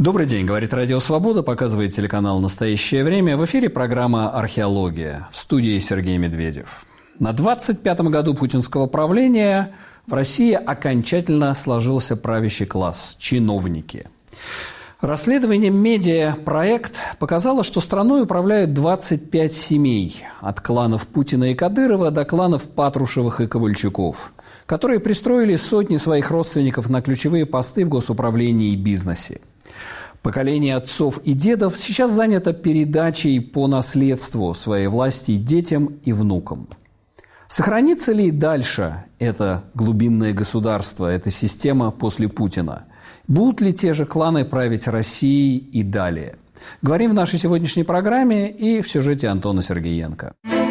Добрый день, говорит Радио Свобода, показывает телеканал «Настоящее время». В эфире программа «Археология». В студии Сергей Медведев. На 25-м году путинского правления в России окончательно сложился правящий класс – чиновники. Расследование «Медиа-проект» показало, что страной управляют 25 семей, от кланов Путина и Кадырова до кланов Патрушевых и Ковальчуков, которые пристроили сотни своих родственников на ключевые посты в госуправлении и бизнесе. Поколение отцов и дедов сейчас занято передачей по наследству своей власти детям и внукам. Сохранится ли дальше это глубинное государство, эта система после Путина? Будут ли те же кланы править Россией и далее? Говорим в нашей сегодняшней программе и в сюжете Антона Сергеенко.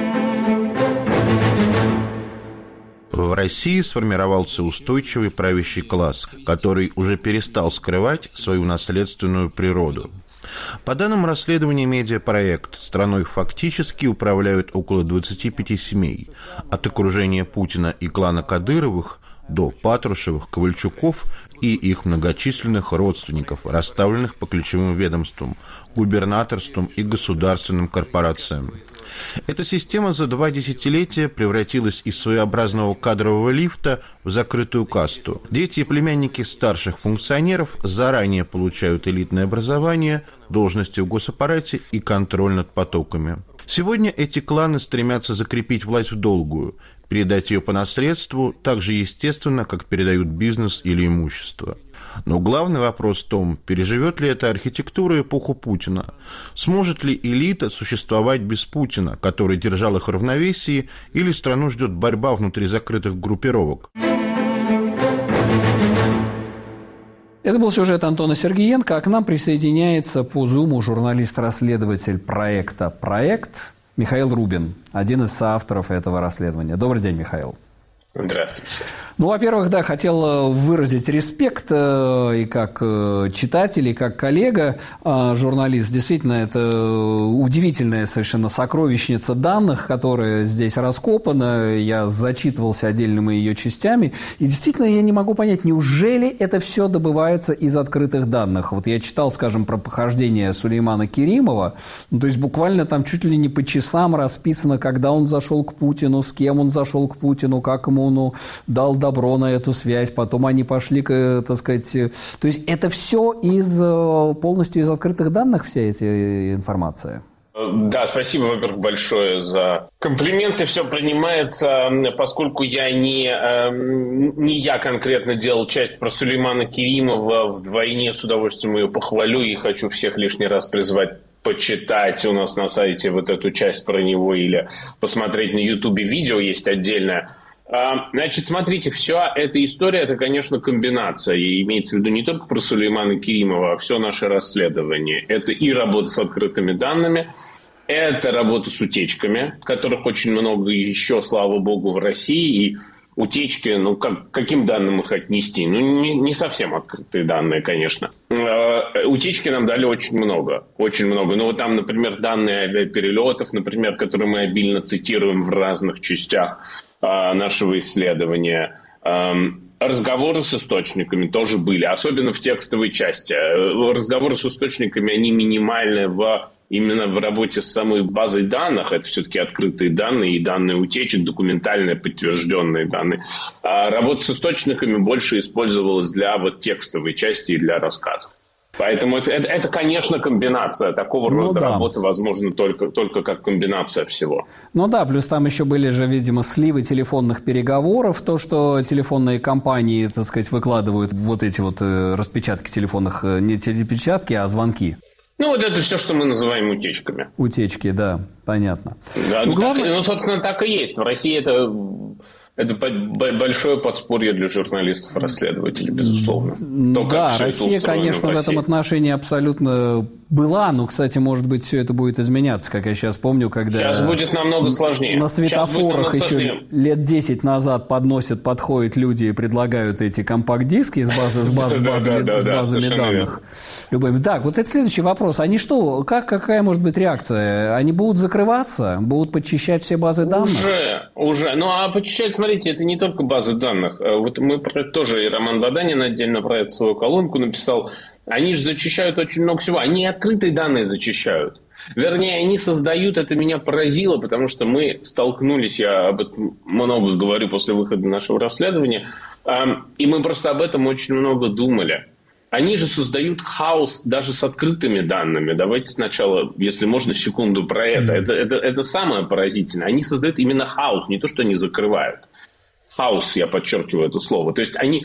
В России сформировался устойчивый правящий класс, который уже перестал скрывать свою наследственную природу. По данным расследования «Медиа-проект», страной фактически управляют около 25 семей, от окружения Путина и клана Кадыровых до Патрушевых, Ковальчуков и их многочисленных родственников, расставленных по ключевым ведомствам, губернаторствам и государственным корпорациям. Эта система за 2 десятилетия превратилась из своеобразного кадрового лифта в закрытую касту. Дети и племянники старших функционеров заранее получают элитное образование, должности в госаппарате и контроль над потоками. Сегодня эти кланы стремятся закрепить власть в долгую, передать ее по наследству так же естественно, как передают бизнес или имущество. Но главный вопрос в том, переживет ли эта архитектура эпоху Путина? Сможет ли элита существовать без Путина, который держал их в равновесии, или страну ждет борьба внутри закрытых группировок? Это был сюжет Антона Сергеенко, а к нам присоединяется по Зуму журналист-расследователь проекта «Проект» Михаил Рубин, один из соавторов этого расследования. Добрый день, Михаил. Здравствуйте. Ну, во-первых, да, хотел выразить респект и как читатель, и как коллега, журналист. Действительно, это удивительная совершенно сокровищница данных, которая здесь раскопана. Я зачитывался отдельными ее частями. И действительно, я не могу понять, неужели это все добывается из открытых данных? Вот я читал, скажем, про похождение Сулеймана Керимова. Ну, то есть буквально там чуть ли не по часам расписано, когда он зашел к Путину, с кем он зашел к Путину, как ему дал добро на эту связь, потом они пошли, так сказать... То есть это все полностью из открытых данных, вся эта информация? Да, спасибо, во-первых, большое за комплименты. Все принимается, поскольку не я конкретно делал часть про Сулеймана Керимова, вдвойне с удовольствием ее похвалю и хочу всех лишний раз призвать почитать у нас на сайте вот эту часть про него или посмотреть на Ютубе видео есть отдельное. Значит, смотрите, вся эта история, это, конечно, комбинация. И имеется в виду не только про Сулеймана Керимова, а все наше расследование. Это и работа с открытыми данными, это работа с утечками, которых очень много еще, слава богу, в России. И утечки, каким данным их отнести? Не совсем открытые данные, конечно. Утечки нам дали очень много. Очень много. Ну, вот там, например, данные авиаперелетов, например, которые мы обильно цитируем в разных частях нашего исследования. Разговоры с источниками тоже были, особенно в текстовой части. Разговоры с источниками, они минимальны именно в работе с самой базой данных. Это все-таки открытые данные и данные утечек, документальные, подтвержденные данные. А работа с источниками больше использовалась для текстовой части и для рассказов. Поэтому это, конечно, комбинация. Такого рода работы возможно только как комбинация всего. Ну да, плюс там еще были же, видимо, сливы телефонных переговоров, то, что телефонные компании, так сказать, выкладывают вот эти распечатки телефонных, не перепечатки, а звонки. Ну, вот это все, что мы называем утечками. Утечки, да, понятно. Да, собственно, так и есть. В России это большое подспорье для журналистов-расследователей, безусловно. Россия, конечно, в этом отношении абсолютно была, но, кстати, может быть, все это будет изменяться, как я сейчас помню, когда... Сейчас будет намного сложнее. На светофорах еще лет 10 назад подходят люди и предлагают эти компакт-диски с базами данных. Любыми. Так, вот это следующий вопрос. Они что, какая может быть реакция? Они будут закрываться? Будут подчищать все базы данных? Уже. Ну, а подчищать, смотрите, это не только базы данных. Вот мы тоже, и Роман Баданин отдельно про это свою колонку написал. Они же зачищают очень много всего. Они открытые данные зачищают. Вернее, они создают, это меня поразило, потому что мы столкнулись, я об этом много говорю после выхода нашего расследования, и мы просто об этом очень много думали. Они же создают хаос даже с открытыми данными. Давайте сначала, если можно, секунду про это. Это самое поразительное. Они создают именно хаос, не то, что они закрывают. Хаос, я подчеркиваю это слово. То есть они,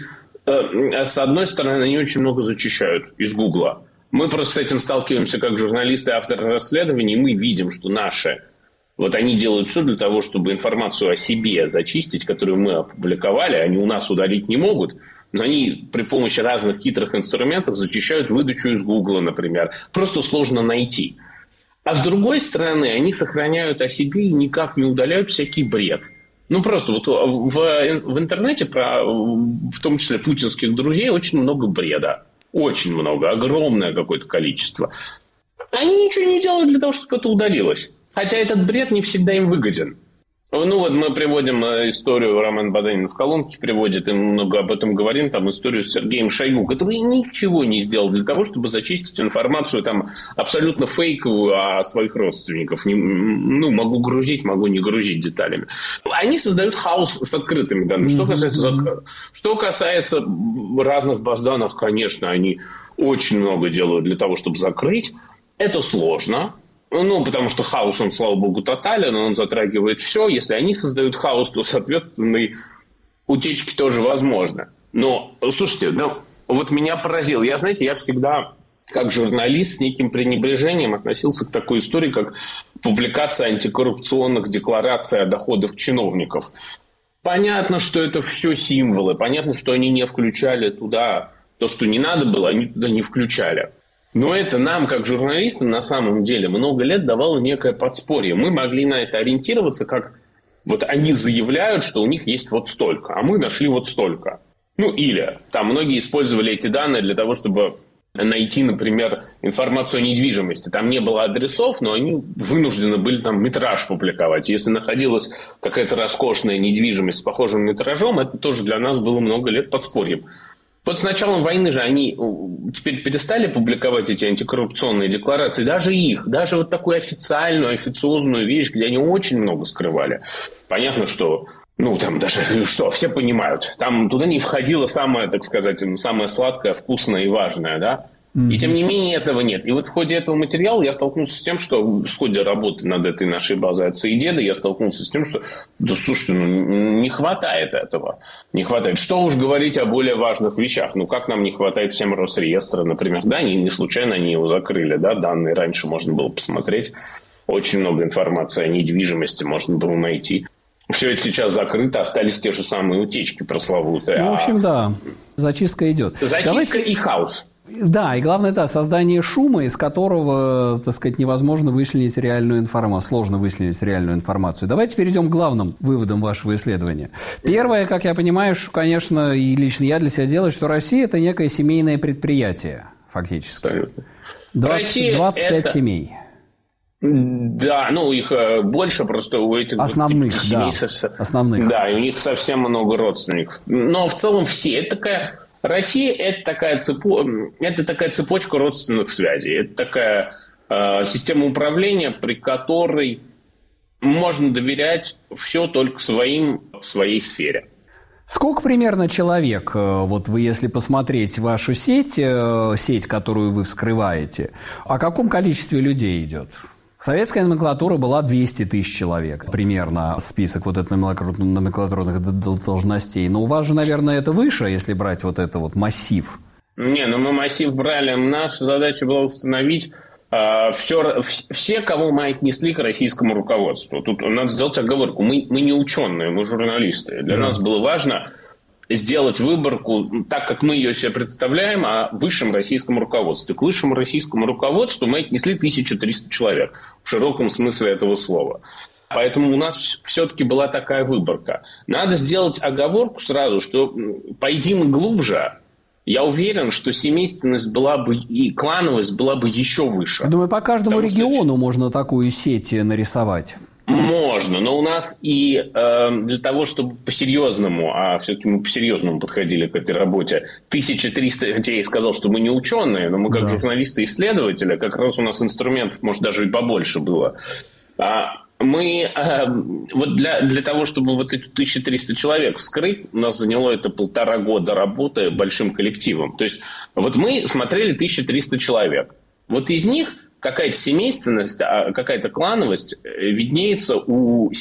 с одной стороны, они очень много зачищают из Гугла. Мы просто с этим сталкиваемся как журналисты и авторы расследований, и мы видим, что наши, вот они делают все для того, чтобы информацию о себе зачистить, которую мы опубликовали, они у нас удалить не могут, но они при помощи разных хитрых инструментов зачищают выдачу из Гугла, например. Просто сложно найти. А с другой стороны, они сохраняют о себе и никак не удаляют всякий бред. Ну, просто вот в интернете, в том числе путинских друзей, очень много бреда. Очень много, огромное какое-то количество. Они ничего не делают для того, чтобы это удалилось. Хотя этот бред не всегда им выгоден. Ну вот мы приводим историю, Роман Баданин в колонке приводит, и мы много об этом говорим, там историю с Сергеем Шойгу, который ничего не сделал для того, чтобы зачистить информацию там абсолютно фейковую о своих родственниках. Ну, могу грузить, могу не грузить деталями. Они создают хаос с открытыми данными. Что касается разных баз данных, конечно, они очень много делают для того, чтобы закрыть. Это сложно. Ну, потому что хаос, он, слава богу, тотален, он затрагивает все. Если они создают хаос, то, соответственно, и утечки тоже возможны. Но, слушайте, вот меня поразило. Я всегда, как журналист, с неким пренебрежением относился к такой истории, как публикация антикоррупционных деклараций о доходах чиновников. Понятно, что это все символы. Понятно, что они не включали туда то, что не надо было, они туда не включали. Но это нам, как журналистам, на самом деле много лет давало некое подспорье. Мы могли на это ориентироваться, как вот они заявляют, что у них есть вот столько, а мы нашли вот столько. Ну, или там многие использовали эти данные для того, чтобы найти, например, информацию о недвижимости. Там не было адресов, но они вынуждены были там метраж публиковать. Если находилась какая-то роскошная недвижимость с похожим метражом, это тоже для нас было много лет подспорьем. Вот с началом войны же они теперь перестали публиковать эти антикоррупционные декларации, даже вот такую официальную, официозную вещь, где они очень много скрывали. Понятно, что, все понимают, там туда не входило самое, так сказать, самое сладкое, вкусное и важное, да? И тем не менее этого нет. И вот в ходе этого материала я столкнулся с тем, что в ходе работы над этой нашей базой отца и деда я столкнулся с тем, что, слушайте, не хватает этого. Не хватает. Что уж говорить о более важных вещах. Как нам не хватает всем Росреестра, например. Да, не случайно они его закрыли, да, данные раньше можно было посмотреть. Очень много информации о недвижимости можно было найти. Все это сейчас закрыто, остались те же самые утечки пресловутые. В общем, да, зачистка идет. Зачистка и хаос. Да, и главное, создание шума, из которого, так сказать, невозможно вычленить реальную информацию, сложно вычленить реальную информацию. Давайте перейдем к главным выводам вашего исследования. Первое, как я понимаю, что, конечно, и лично я для себя делаю, что Россия – это некое семейное предприятие, фактически. 25 семей. Да, их больше, просто у этих основных семей. Да, основных. Да, и у них совсем много родственников. Но в целом все. Это такая... Россия – это такая цепочка родственных связей. Это такая система управления, при которой можно доверять все только своей сфере. Сколько примерно человек, вот вы, если посмотреть вашу сеть, которую вы вскрываете, о каком количестве людей идет? Советская номенклатура была 200 тысяч человек, примерно список вот этих номенклатурных должностей. Но у вас же, наверное, это выше, если брать вот это вот массив. Мы массив брали. Наша задача была установить все, кого мы отнесли к российскому руководству. Тут надо сделать оговорку. Мы не ученые, мы журналисты. Для нас было важно сделать выборку, так как мы ее себе представляем, о высшем российском руководстве. К высшему российскому руководству мы отнесли 1300 человек в широком смысле этого слова. Поэтому у нас все-таки была такая выборка. Надо сделать оговорку сразу, что пойди мы глубже, я уверен, что семейственность была бы и клановость была бы еще выше. Думаю, по каждому региону можно такую сеть нарисовать. Можно, но у нас и для того, чтобы по-серьезному, а все-таки мы по-серьезному подходили к этой работе, 1300, хотя я и сказал, что мы не ученые, но мы как журналисты-исследователи, как раз у нас инструментов, может, даже и побольше было. Мы вот для того, чтобы вот эти 1300 человек вскрыть, у нас заняло это 1,5 года работы большим коллективом. То есть вот мы смотрели 1300 человек. Вот из них какая-то семейственность, какая-то клановость виднеется у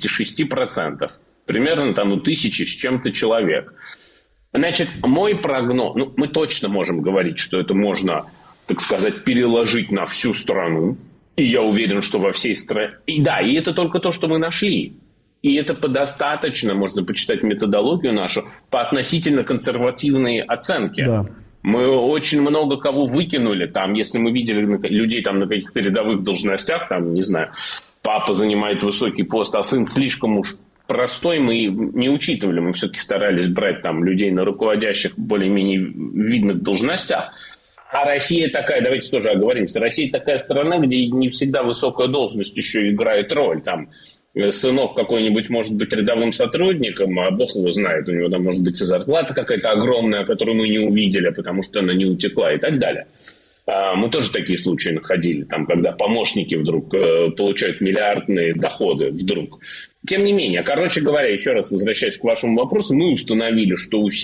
76%. Примерно там у 1000 с чем-то человек. Значит, мой прогноз... Ну, мы точно можем говорить, что это можно, так сказать, переложить на всю страну. И я уверен, что во всей стране... И да, и это только то, что мы нашли. И это достаточно, можно почитать методологию нашу, по относительно консервативной оценке. Да. Мы очень много кого выкинули там, если мы видели людей там на каких-то рядовых должностях, там, не знаю, папа занимает высокий пост, а сын слишком уж простой, мы не учитывали. Мы все-таки старались брать там людей на руководящих, более-менее видных должностях. А Россия такая, давайте тоже оговоримся, Россия такая страна, где не всегда высокая должность еще играет роль. Там сынок какой-нибудь может быть рядовым сотрудником, а бог его знает, у него там может быть и зарплата какая-то огромная, которую мы не увидели, потому что она не утекла и так далее. Мы тоже такие случаи находили, там, когда помощники вдруг получают миллиардные доходы вдруг. Тем не менее, короче говоря, еще раз возвращаясь к вашему вопросу, мы установили, что у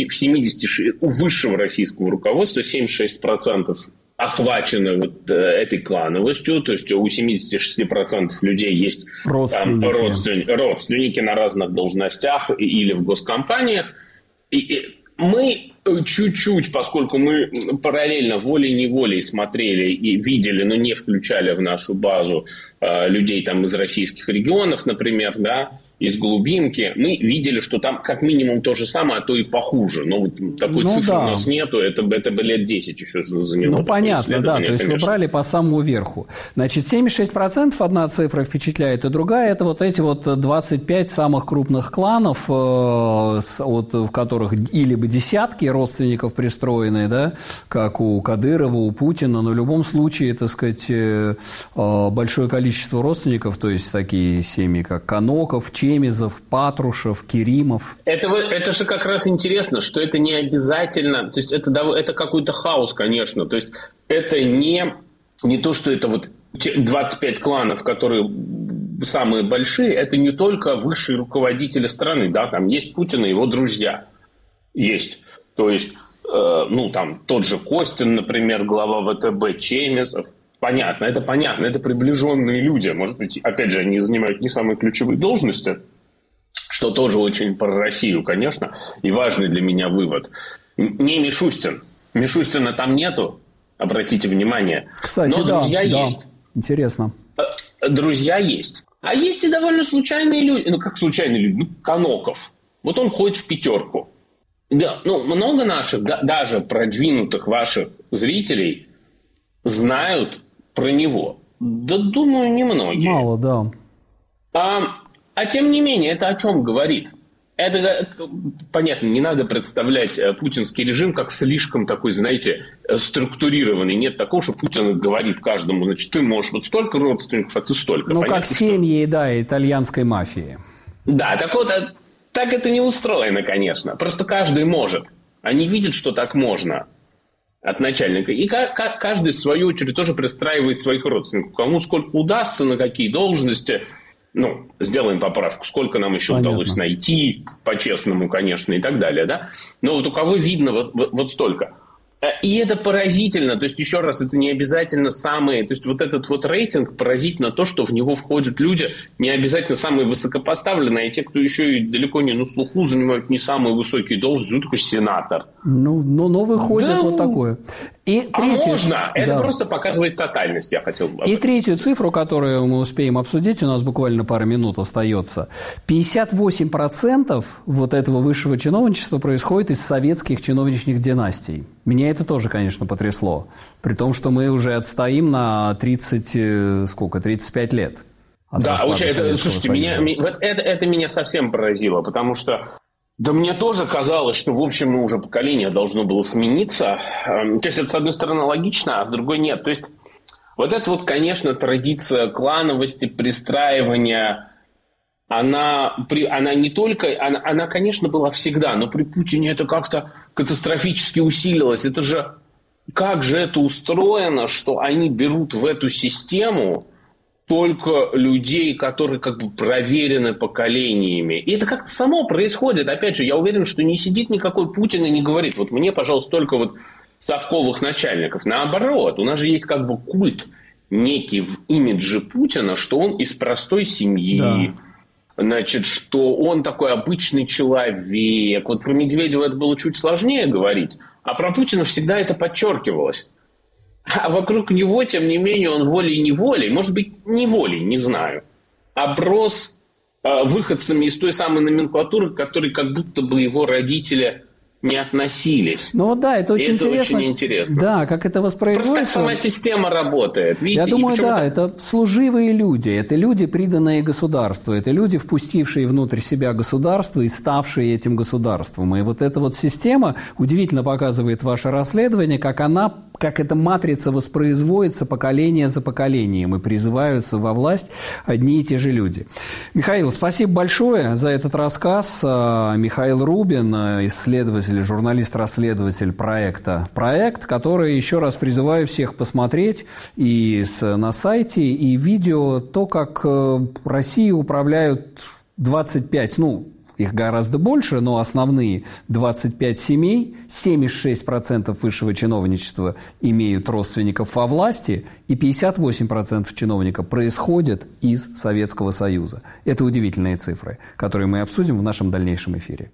высшего российского руководства 76% охвачены вот этой клановостью, то есть у 76% людей есть родственники на разных должностях или в госкомпаниях. И мы чуть-чуть, поскольку мы параллельно волей-неволей смотрели и видели, но не включали в нашу базу людей там из российских регионов, например, да, из глубинки, мы видели, что там как минимум то же самое, а то и похуже. Но вот такой цифры у нас нету, это бы лет 10 еще заняло. Ну, понятно, да, то есть конечно. Вы брали по самому верху. Значит, 76% одна цифра впечатляет, и другая – это вот эти вот 25 самых крупных кланов, в которых или бы десятки родственников пристроенные, да, как у Кадырова, у Путина, но в любом случае, так сказать, большое количество родственников, то есть такие семьи, как Коноков, Чемизов, Патрушев, Керимов. Это же как раз интересно, что это не обязательно, то есть это какой-то хаос, конечно, то есть это не то, что это вот 25 кланов, которые самые большие, это не только высшие руководители страны, да, там есть Путин и его друзья, есть, то есть, там тот же Костин, например, глава ВТБ, Чемизов. Понятно, это приближенные люди. Может быть, опять же, они занимают не самые ключевые должности, что тоже очень про Россию, конечно, и важный для меня вывод. Не Мишустин. Мишустина там нету, обратите внимание. Кстати, но друзья есть. Интересно. Друзья есть. А есть и довольно случайные люди. Ну, как случайные люди? Коноков. Вот он ходит в 5. Да, много наших, даже продвинутых ваших зрителей знают про него. Да, думаю, немногие. Мало, да. А тем не менее, это о чем говорит? Это, понятно, не надо представлять путинский режим как слишком такой, знаете, структурированный. Нет такого, что Путин говорит каждому, значит, ты можешь вот столько родственников, а ты столько. Ну, как семьи, да, итальянской мафии. Да, так это не устроено, конечно. Просто каждый может. Они видят, что так можно от начальника. И каждый, в свою очередь, тоже пристраивает своих родственников. Кому сколько удастся, на какие должности. Сделаем поправку. Сколько нам еще удалось найти, по-честному, конечно, и так далее. Да? Но вот у кого видно вот столько. И это поразительно. То есть, еще раз, это не обязательно самые... То есть, вот этот вот рейтинг поразительно то, что в него входят люди не обязательно самые высокопоставленные, а те, кто еще и далеко не на слуху, занимают не самые высокие должности, такой сенатор. Но выходит вот такое. И третью... можно. Это просто показывает тотальность, я хотел бы. И третью цифру, которую мы успеем обсудить, у нас буквально пара минут остается. 58% вот этого высшего чиновничества происходит из советских чиновничных династий. Меня это тоже, конечно, потрясло. При том, что мы уже отстоим на 35 лет. Да, слушайте, это меня совсем поразило, потому что да мне тоже казалось, что, в общем, уже поколение должно было смениться. То есть, это, с одной стороны, логично, а с другой нет. То есть, вот это вот, конечно, традиция клановости, пристраивания она не только, она, конечно, была всегда, но при Путине это как-то катастрофически усилилось. Это же, как же это устроено, что они берут в эту систему только людей, которые как бы проверены поколениями. И это как-то само происходит. Опять же, я уверен, что не сидит никакой Путин и не говорит: вот мне, пожалуйста, только вот совковых начальников. Наоборот, у нас же есть как бы культ некий в имидже Путина, что он из простой семьи, значит, что он такой обычный человек. Вот про Медведева это было чуть сложнее говорить, а про Путина всегда это подчеркивалось. А вокруг него, тем не менее, он волей-неволей, может быть, неволей, не знаю, оброс выходцами из той самой номенклатуры, к которой как будто бы его родители не относились. Ну вот да, это очень интересно. Очень интересно. Да, как это воспроизводится. Просто как сама система работает. Видите? Я думаю, да, это служивые люди, это люди, приданные государству, это люди, впустившие внутрь себя государство и ставшие этим государством. И вот эта вот система удивительно показывает ваше расследование, как эта матрица воспроизводится поколение за поколением, и призываются во власть одни и те же люди. Михаил, спасибо большое за этот рассказ. Михаил Рубин, исследователь, журналист-расследователь проекта «Проект», который, еще раз призываю всех посмотреть и на сайте, и видео, то, как Россией управляют 25, их гораздо больше, но основные 25 семей, 76% высшего чиновничества имеют родственников во власти, и 58% чиновников происходят из Советского Союза. Это удивительные цифры, которые мы обсудим в нашем дальнейшем эфире.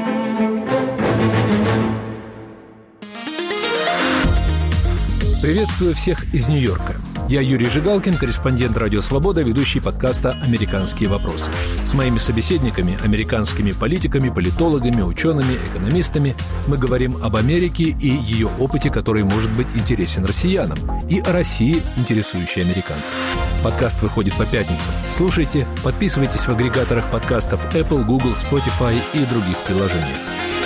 Приветствую всех из Нью-Йорка. Я Юрий Жигалкин, корреспондент «Радио Свобода», ведущий подкаста «Американские вопросы». С моими собеседниками, американскими политиками, политологами, учеными, экономистами, мы говорим об Америке и ее опыте, который может быть интересен россиянам, и о России, интересующей американцев. Подкаст выходит по пятницам. Слушайте, подписывайтесь в агрегаторах подкастов Apple, Google, Spotify и других приложениях.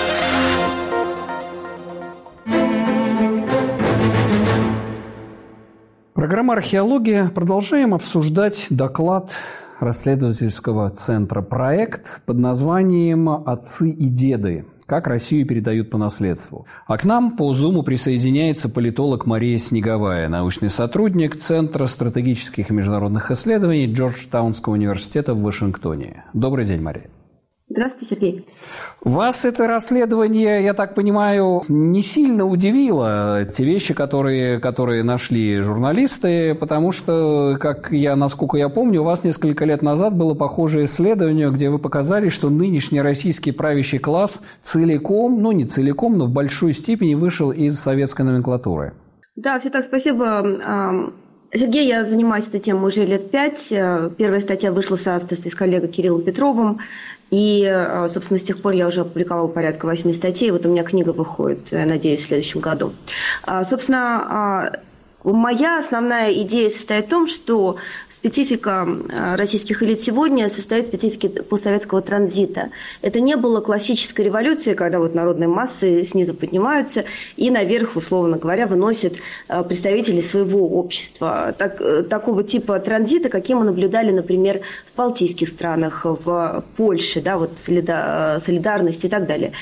Программа «Археология». Продолжаем обсуждать доклад расследовательского центра «Проект» под названием «Отцы и деды. Как Россию передают по наследству». А к нам по Зуму присоединяется политолог Мария Снеговая, научный сотрудник Центра стратегических и международных исследований Джорджтаунского университета в Вашингтоне. Добрый день, Мария. Здравствуйте, Сергей. Вас это расследование, я так понимаю, не сильно удивило, те вещи, которые нашли журналисты, потому что, насколько я помню, у вас несколько лет назад было похожее исследование, где вы показали, что нынешний российский правящий класс целиком, не целиком, но в большой степени вышел из советской номенклатуры. Да, все так, спасибо. Сергей, я занимаюсь этой темой уже лет 5. Первая статья вышла в соавторстве с коллегой Кириллом Петровым. И, собственно, с тех пор я уже опубликовала порядка 8 статей. Вот у меня книга выходит, я надеюсь, в следующем году. Собственно, моя основная идея состоит в том, что специфика российских элит сегодня состоит в специфике постсоветского транзита. Это не было классической революцией, когда вот народные массы снизу поднимаются и наверх, условно говоря, выносят представителей своего общества. Такого типа транзита, каким мы наблюдали, например, в балтийских странах, в Польше, солидарность и так далее.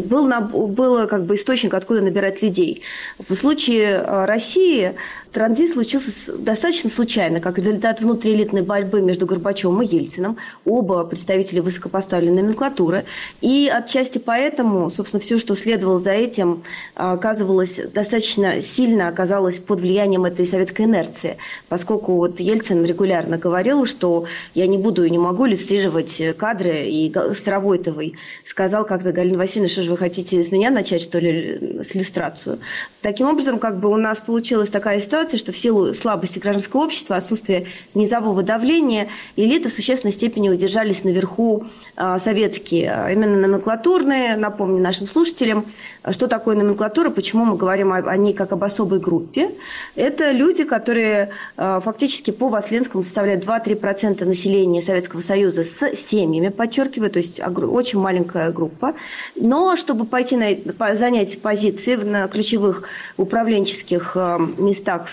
Был как бы источник, откуда набирать людей. В случае России транзит случился достаточно случайно, как результат внутриэлитной борьбы между Горбачевым и Ельциным, оба представители высокопоставленной номенклатуры. И отчасти поэтому, собственно, все, что следовало за этим, достаточно сильно оказалось под влиянием этой советской инерции, поскольку вот Ельцин регулярно говорил, что я не буду и не могу иллюстрировать кадры, и Старовойтовой сказал как-то: Галина Васильевна, что же вы хотите с меня начать, что ли, с иллюстрацию? Таким образом, как бы у нас получилась такая ситуация, что в силу слабости гражданского общества, отсутствия низового давления, элиты в существенной степени удержались наверху советские, именно номенклатурные. Напомню нашим слушателям, что такое номенклатура, почему мы говорим о ней как об особой группе. Это люди, которые фактически по Васленскому составляют 2-3% населения Советского Союза с семьями, подчеркиваю, то есть очень маленькая группа. Но чтобы занять позиции на ключевых управленческих местах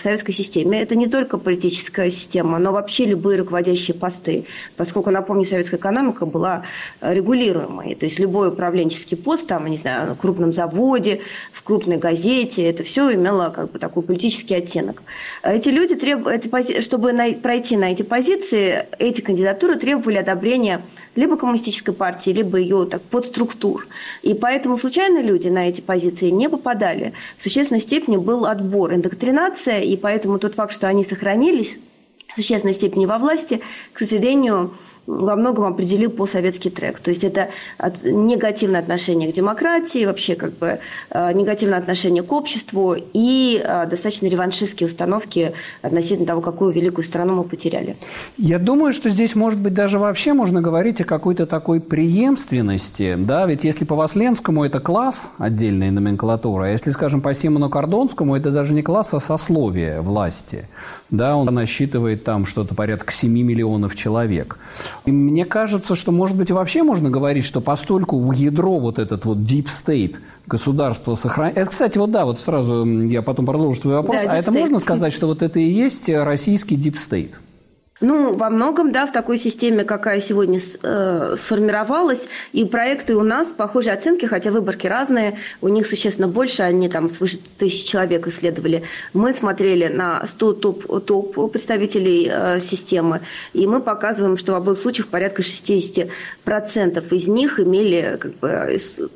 в советской системе. Это не только политическая система, но вообще любые руководящие посты. Поскольку, напомню, советская экономика была регулируемой. То есть любой управленческий пост, там, не знаю, на крупном заводе, в крупной газете, это все имело как бы такой политический оттенок. Эти люди, чтобы пройти на эти позиции, эти кандидатуры требовали одобрения либо коммунистической партии, либо ее подструктур. И поэтому случайно люди на эти позиции не попадали. В существенной степени был отбор, индоктринация, и поэтому тот факт, что они сохранились в существенной степени во власти, к сожалению, во многом определил постсоветский трек. То есть это негативное отношение к демократии, вообще как бы негативное отношение к обществу и достаточно реваншистские установки относительно того, какую великую страну мы потеряли. Я думаю, что здесь, может быть, даже вообще можно говорить о какой-то такой преемственности. Да? Ведь если по Васленскому это класс, отдельная номенклатура, а если, скажем, по Симону Кордонскому это даже не класс, а сословие власти. Да, он насчитывает там что-то порядка 7 миллионов человек. И мне кажется, что, может быть, вообще можно говорить, что постольку в ядро вот этот вот deep state государство сохраняет. Это, кстати, вот да, вот сразу я потом продолжу свой вопрос. Да, а это можно сказать, что вот это и есть российский deep state? Ну, во многом, да, в такой системе, какая сегодня сформировалась, и проекты у нас похожие оценки, хотя выборки разные, у них существенно больше, они там свыше 1000 человек исследовали. Мы смотрели на 100 топ представителей системы, и мы показываем, что в обоих случаях порядка 60% из них имели как бы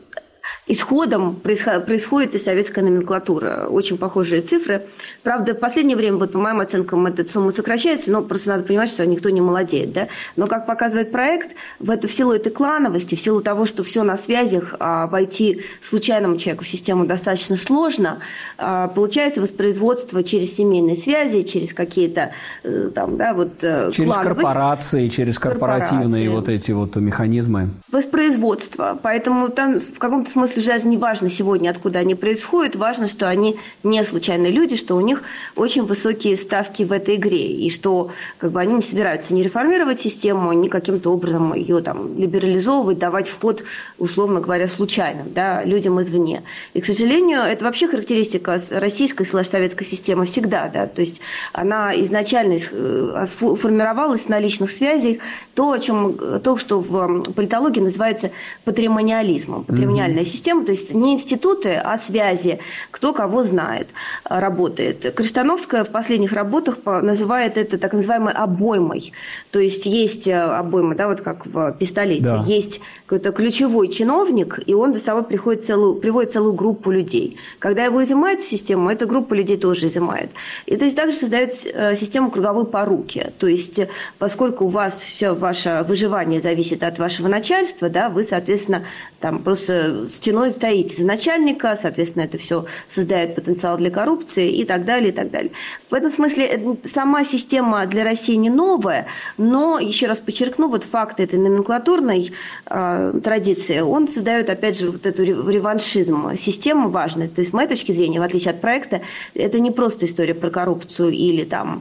исходом происходит и советская номенклатура. Очень похожие цифры. Правда, в последнее время, вот, по моим оценкам, эта сумма сокращается, но просто надо понимать, что никто не молодеет. Да? Но, как показывает проект, в силу этой клановости, в силу того, что все на связях, войти случайному человеку в систему достаточно сложно, получается воспроизводство через семейные связи, через какие-то там, да, вот через корпорации, через корпоративные вот эти вот механизмы. Воспроизводство. Поэтому там в каком-то смысле даже не важно сегодня, откуда они происходят, важно, что они не случайные люди, что у них очень высокие ставки в этой игре, и что как бы, они не собираются ни реформировать систему, ни каким-то образом ее там, либерализовывать, давать вход, условно говоря, случайным, да, людям извне. И, к сожалению, это вообще характеристика российской/советской системы всегда, да, то есть она изначально формировалась на личных связях, то, что в политологии называется патримониализмом, патримониальная система, то есть не институты, а связи, кто кого знает, работает. Крестановская в последних работах называет это так называемой обоймой. То есть есть обойма, да, вот как в пистолете, да. Есть какой-то ключевой чиновник, и он за собой приводит целую группу людей. Когда его изымают в систему, эта группа людей тоже изымает. И то есть также создает систему круговой поруки. То есть поскольку у вас все ваше выживание зависит от вашего начальства, да, вы, соответственно, там просто стеной стоите за начальника, соответственно, это все создает потенциал для коррупции и так далее, и так далее. В этом смысле сама система для России не новая, но, еще раз подчеркну, вот факт этой номенклатурной традиции, он создает, опять же, вот эту реваншизм. Система важная. То есть, с моей точки зрения, в отличие от проекта, это не просто история про коррупцию или там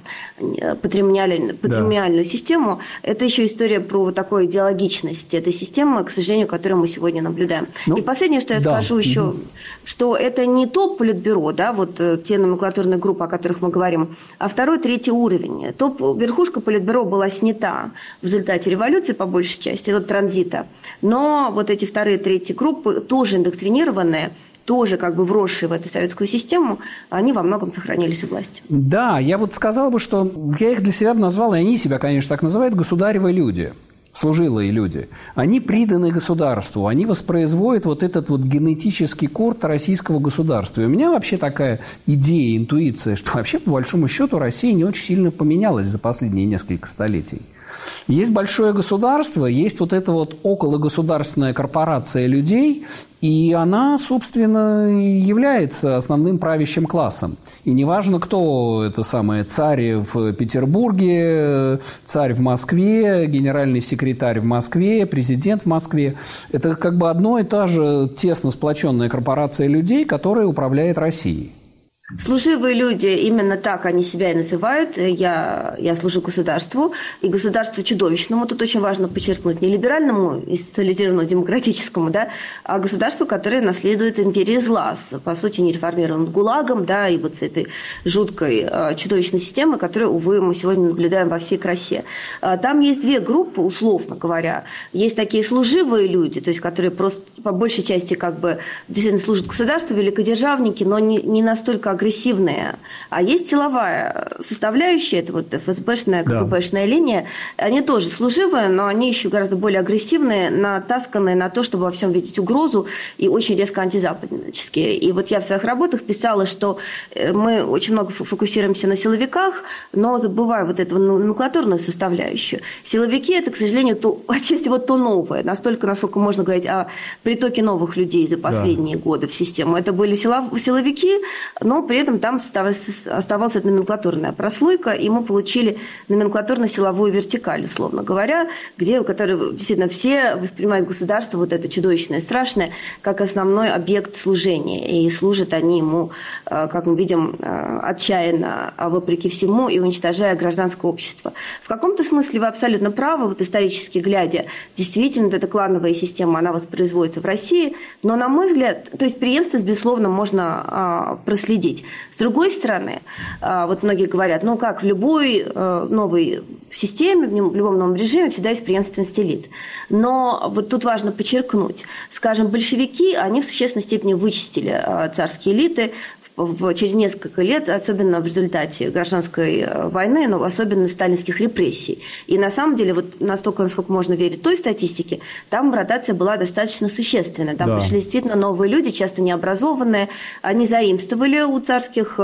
патримониальную систему, это еще история про вот такую идеологичность этой системы, к сожалению, которую мы сегодня наблюдаем. И последнее, что я скажу еще, что это не топ-политбюро, да, вот те номенклатурные группы, о которых мы говорим, а второй, третий уровень. Верхушка политбюро была снята в результате революции, по большей части, от транзита. Но вот эти вторые, третьи группы, тоже индоктринированные, тоже как бы вросшие в эту советскую систему, они во многом сохранились у власти. Да, я вот сказал бы, что я их для себя назвал, и они себя, конечно, так называют, государевы люди. Служилые люди, они приданы государству, они воспроизводят вот этот вот генетический код российского государства. И у меня вообще такая идея, интуиция, что вообще, по большому счету, Россия не очень сильно поменялась за последние несколько столетий. Есть большое государство, есть вот эта вот окологосударственная корпорация людей, и она, собственно, является основным правящим классом. И неважно, кто это самое, царь в Петербурге, царь в Москве, генеральный секретарь в Москве, президент в Москве. Это как бы одно и та же тесно сплоченная корпорация людей, которая управляет Россией. Служивые люди, именно так они себя и называют. Я служу государству, и государству чудовищному, тут очень важно подчеркнуть, не либеральному и социализированному демократическому, да, а государству, которое наследует империи зла, по сути, не реформированным ГУЛАГом, да, и вот с этой жуткой чудовищной системой, которую, увы, мы сегодня наблюдаем во всей красе. Там есть две группы, условно говоря. Есть такие служивые люди, то есть которые просто по большей части как бы действительно служат государству, великодержавники, но не настолько агрессивные. А есть силовая составляющая, это вот ФСБшная, КГБшная линия. Они тоже служивые, но они еще гораздо более агрессивные, натасканные на то, чтобы во всем видеть угрозу, и очень резко антизападнические. И вот я в своих работах писала, что мы очень много фокусируемся на силовиках, но забывая вот эту номенклатурную составляющую. Силовики – это, к сожалению, отчасти вот то новое. Настолько, насколько можно говорить о притоке новых людей за последние годы в систему. Это были силовики, но при этом там оставалась эта номенклатурная прослойка, и мы получили номенклатурно-силовую вертикаль, условно говоря, которая действительно все воспринимают государство, вот это чудовищное, страшное, как основной объект служения. И служат они ему, как мы видим, отчаянно, вопреки всему, и уничтожая гражданское общество. В каком-то смысле вы абсолютно правы, вот исторически глядя, действительно, вот эта клановая система, она воспроизводится в России, но, на мой взгляд, то есть преемственность, безусловно, можно проследить. С другой стороны, вот многие говорят, ну как в любой новой системе, в любом новом режиме всегда есть преемственность элит. Но вот тут важно подчеркнуть, скажем, большевики, они в существенной степени вычистили царские элиты через несколько лет, особенно в результате гражданской войны, но особенно сталинских репрессий. И на самом деле, вот настолько, насколько можно верить той статистике, там ротация была достаточно существенная. Там пришли действительно новые люди, часто необразованные, они заимствовали у царских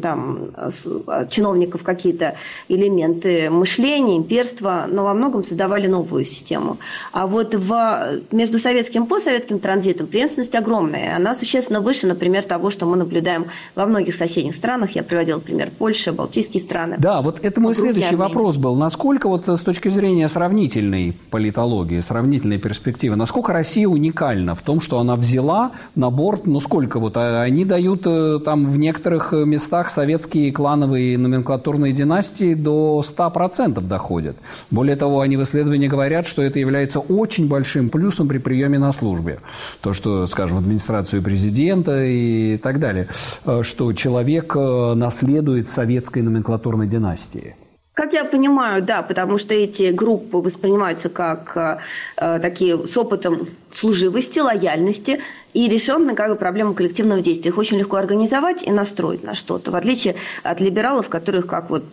чиновников какие-то элементы мышления, имперства, но во многом создавали новую систему. А вот между советским и постсоветским транзитом преемственность огромная. Она существенно выше, например, того, что мы наблюдаем во многих соседних странах. Я приводила пример Польши, Балтийские страны. Да, вот это мой следующий вопрос был. Насколько вот с точки зрения сравнительной политологии, сравнительной перспективы, насколько Россия уникальна в том, что она взяла на борт, сколько вот они дают там в некоторых местах советские клановые номенклатурные династии до 100% доходят. Более того, они в исследовании говорят, что это является очень большим плюсом при приеме на службе. То, что, скажем, в администрацию президента и так далее, что человек наследует советской номенклатурной династии. Как я понимаю, да, потому что эти группы воспринимаются как такие с опытом служивости, лояльности, и решенной как бы проблема коллективного действия. Их очень легко организовать и настроить на что-то, в отличие от либералов, которых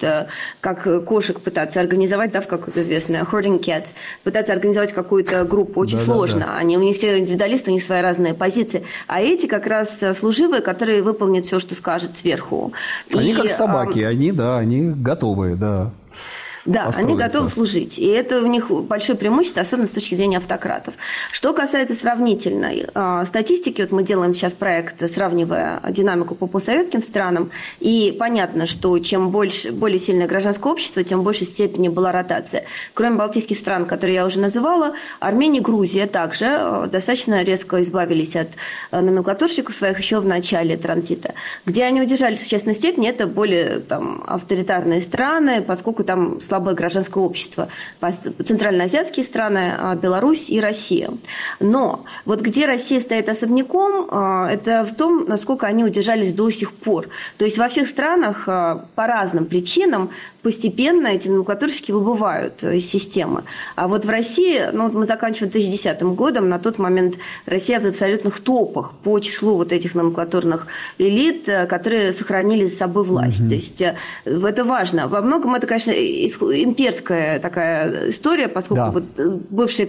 как кошек пытаться организовать, да, как вот известно, herding cats, пытаться организовать какую-то группу очень сложно. Да. У них все индивидуалисты, у них свои разные позиции. А эти как раз служивые, которые выполнят все, что скажет сверху. Они как собаки, они готовы, да. Да, они готовы служить. И это у них большое преимущество, особенно с точки зрения автократов. Что касается сравнительной статистики, вот мы делаем сейчас проект, сравнивая динамику по постсоветским странам, и понятно, что чем более сильное гражданское общество, тем в большей степени была ротация. Кроме балтийских стран, которые я уже называла, Армения и Грузия также достаточно резко избавились от номенклатурщиков своих еще в начале транзита. Где они удержались в существенной степени, это более авторитарные страны, поскольку там слабое гражданское общество. Центральноазиатские страны, Беларусь и Россия. Но вот где Россия стоит особняком, это в том, насколько они удержались до сих пор. То есть во всех странах по разным причинам постепенно эти номенклатурщики выбывают из системы. А вот в России, мы заканчиваем 2010 годом, на тот момент Россия в абсолютных топах по числу вот этих номенклатурных элит, которые сохранили за собой власть. Mm-hmm. То есть это важно. Во многом это, конечно, имперская такая история, поскольку вот бывшие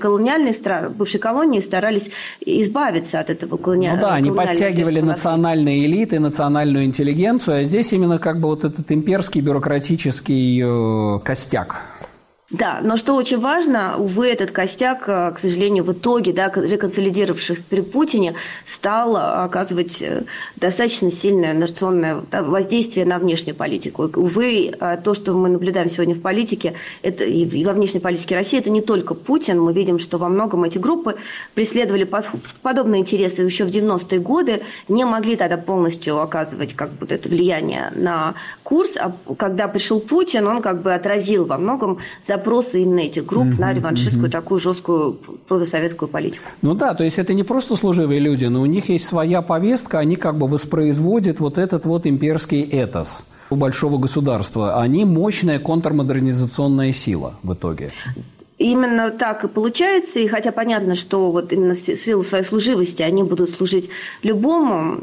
колонии старались избавиться от этого колониального. Они подтягивали национальные элиты, национальную интеллигенцию, а здесь именно как бы вот этот имперский бюрократический костяк. Да, но что очень важно, увы, этот костяк, к сожалению, в итоге, да, реконсолидировавшись при Путине, стал оказывать достаточно сильное инерционное воздействие на внешнюю политику. Увы, то, что мы наблюдаем сегодня в политике, это и во внешней политике России, это не только Путин. Мы видим, что во многом эти группы преследовали подобные интересы еще в 90-е годы, не могли тогда полностью оказывать как бы это влияние на курс, а когда пришел Путин, он как бы отразил во многом запросы именно этих групп на реваншистскую, такую жесткую протосоветскую политику. Ну да, то есть это не просто служивые люди, но у них есть своя повестка, они как бы воспроизводят вот этот вот имперский этос у большого государства. Они мощная контрмодернизационная сила в итоге. Именно так и получается, и хотя понятно, что вот именно в силу своей служивости они будут служить любому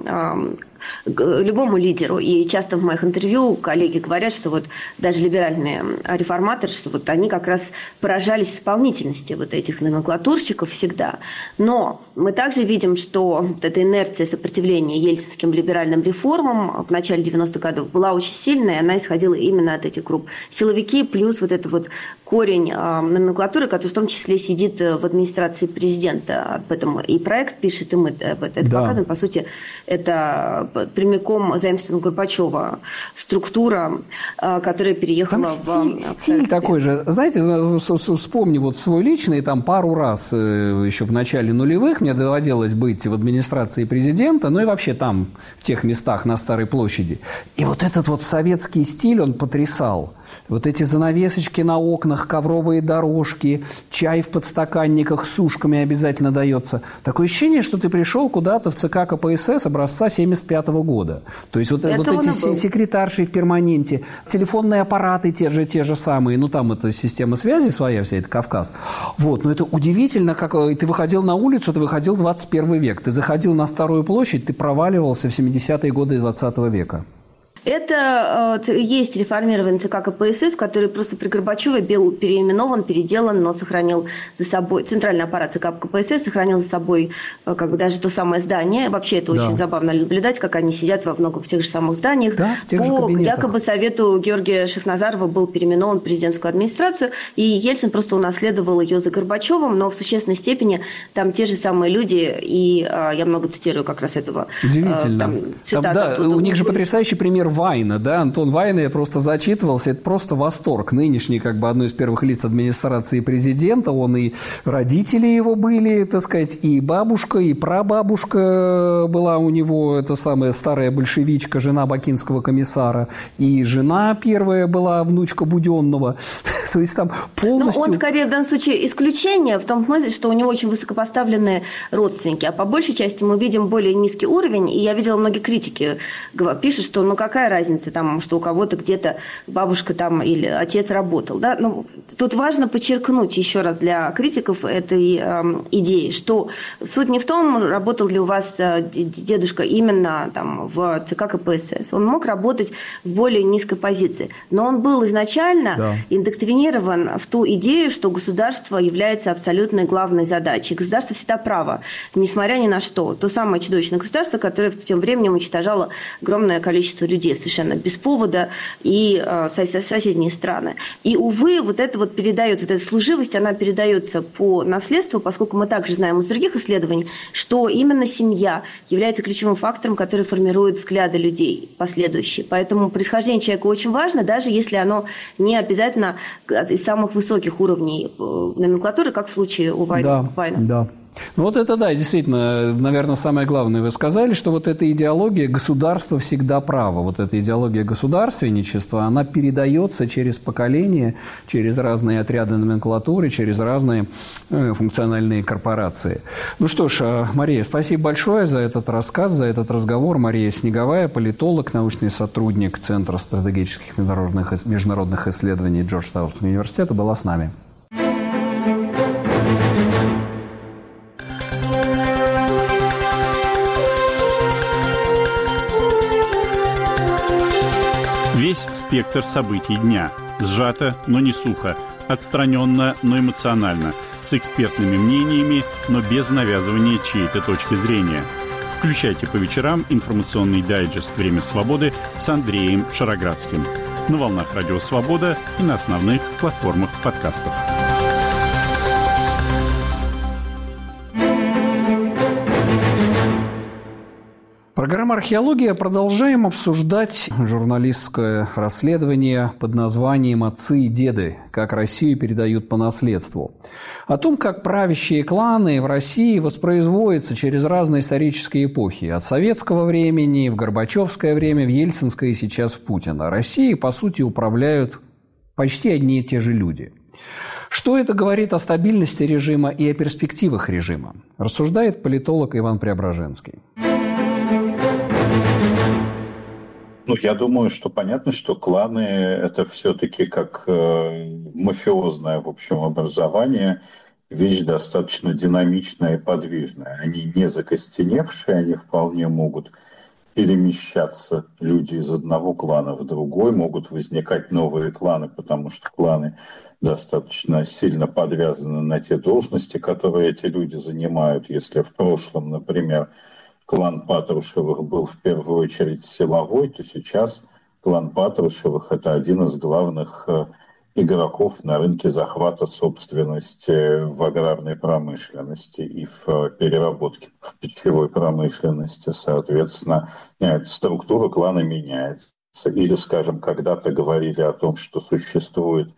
лидеру. И часто в моих интервью коллеги говорят, что вот даже либеральные реформаторы, что вот они как раз поражались исполнительности вот этих номенклатурщиков всегда. Но мы также видим, что вот эта инерция сопротивления ельцинским либеральным реформам в начале 90-х годов была очень сильная, и она исходила именно от этих групп. Силовики плюс вот это вот корень номенклатуры, который в том числе сидит в администрации президента. Об этом и проект пишет, и мы это показываем. По сути, это прямиком заимствована Горбачева структура, которая переехала там стиль такой же. Знаете, вспомни вот свой личный, там пару раз еще в начале нулевых мне доводилось быть в администрации президента, ну и вообще там, в тех местах на Старой площади. И вот этот вот советский стиль, он потрясал. Вот эти занавесочки на окнах, ковровые дорожки, чай в подстаканниках с ушками обязательно дается. Такое ощущение, что ты пришел куда-то в ЦК КПСС образца 1975 года. То есть вот эти секретарши в перманенте, телефонные аппараты те же самые, ну там это система связи своя вся, это Кавказ. Вот, но это удивительно, как ты выходил на улицу, ты выходил в 21 век, ты заходил на Старую площадь, ты проваливался в 70-е годы 20 века. Это есть реформированный ЦК КПСС, который просто при Горбачеве был переименован, переделан, но сохранил за собой, центральный аппарат ЦК КПСС сохранил за собой как бы даже то самое здание. Вообще это очень забавно наблюдать, как они сидят во многом в тех же самых зданиях. Да, в тех же кабинетах. По якобы совету Георгия Шахназарова был переименован в президентскую администрацию, и Ельцин просто унаследовал ее за Горбачевым, но в существенной степени там те же самые люди, и я много цитирую как раз этого. Удивительно. У них же потрясающий пример Вайна, да, Антон Вайна, я просто зачитывался, это просто восторг. Нынешний, как бы, одно из первых лиц администрации президента, он и родители его были, так сказать, и бабушка, и прабабушка была у него, это самая старая большевичка, жена бакинского комиссара, и жена первая была внучка Буденного. То есть там полностью... Но он, скорее, в данном случае исключение, в том смысле, что у него очень высокопоставленные родственники, а по большей части мы видим более низкий уровень, и я видела многие критики пишут, что ну какая разница, там, что у кого-то где-то бабушка там или отец работал. Да? Но тут важно подчеркнуть еще раз для критиков этой идеи, что суть не в том, работал ли у вас дедушка именно там, в ЦК КПСС. Он мог работать в более низкой позиции, но он был изначально индоктринирован в ту идею, что государство является абсолютной главной задачей. Государство всегда право, несмотря ни на что. То самое чудовищное государство, которое тем временем уничтожало огромное количество людей совершенно без повода и соседние страны. И, увы, вот это вот передается, вот эта служивость, она передается по наследству, поскольку мы также знаем из других исследований, что именно семья является ключевым фактором, который формирует взгляды людей последующие. Поэтому происхождение человека очень важно, даже если оно не обязательно из самых высоких уровней номенклатуры, как в случае у Вайна. Да. Ну вот это да, действительно, наверное, самое главное вы сказали, что вот эта идеология государства всегда право, вот эта идеология государственничества, она передается через поколения, через разные отряды номенклатуры, через разные функциональные корпорации. Ну что ж, Мария, спасибо большое за этот рассказ, за этот разговор. Мария Снеговая, политолог, научный сотрудник Центра стратегических международных исследований Джорджтаунского университета, была с нами. Весь спектр событий дня. Сжато, но не сухо. Отстраненно, но эмоционально. С экспертными мнениями, но без навязывания чьей-то точки зрения. Включайте по вечерам информационный дайджест «Время свободы» с Андреем Шароградским. на волнах Радио Свобода и на основных платформах подкастов. Программа «Археология». Продолжаем обсуждать журналистское расследование под названием «Отцы и деды. Как Россию передают по наследству». О том, как правящие кланы в России воспроизводятся через разные исторические эпохи. От советского времени, в горбачевское время, в ельцинское и сейчас в Путина. Россией, по сути, управляют почти одни и те же люди. Что это говорит о стабильности режима и о перспективах режима? Рассуждает политолог Иван Преображенский. Я думаю, что понятно, что кланы – это все-таки как мафиозное, в общем, образование, вещь достаточно динамичная и подвижная. Они не закостеневшие, они вполне могут перемещаться, люди из одного клана в другой, могут возникать новые кланы, потому что кланы достаточно сильно подвязаны на те должности, которые эти люди занимают. Если в прошлом, например, клан Патрушевых был в первую очередь силовой, то сейчас клан Патрушевых – это один из главных игроков на рынке захвата собственности в аграрной промышленности и в переработке в пищевой промышленности. Соответственно, структура клана меняется. Или, скажем, когда-то говорили о том, что существует